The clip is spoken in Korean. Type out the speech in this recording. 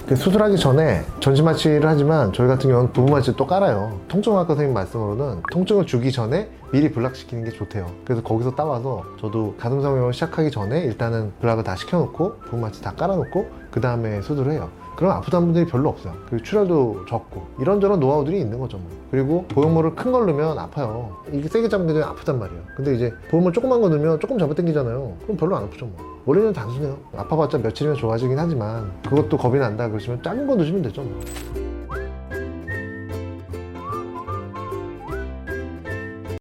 수술하기 전에 전신 마취를 하지만 저희 같은 경우는 부분 마취를 또 깔아요. 통증학과 선생님 말씀으로는 통증을 주기 전에 미리 블락시키는 게 좋대요. 그래서 거기서 따와서 저도 가슴 성형을 시작하기 전에 일단은 블락을 다 시켜놓고 부분 마취 다 깔아놓고 그 다음에 수술을 해요. 그럼 아프다는 분들이 별로 없어요. 그리고 출혈도 적고 이런저런 노하우들이 있는 거죠 뭐. 그리고 보형물을 큰 걸 넣으면 아파요. 이게 세게 잡는 게 아프단 말이에요. 근데 이제 보형물 조그만 거 넣으면 조금 잡아당기잖아요. 그럼 별로 안 아프죠 뭐. 원래는 단순해요. 아파봤자 며칠이면 좋아지긴 하지만 그것도 겁이 난다 그러시면 작은 거 넣으시면 되죠 뭐.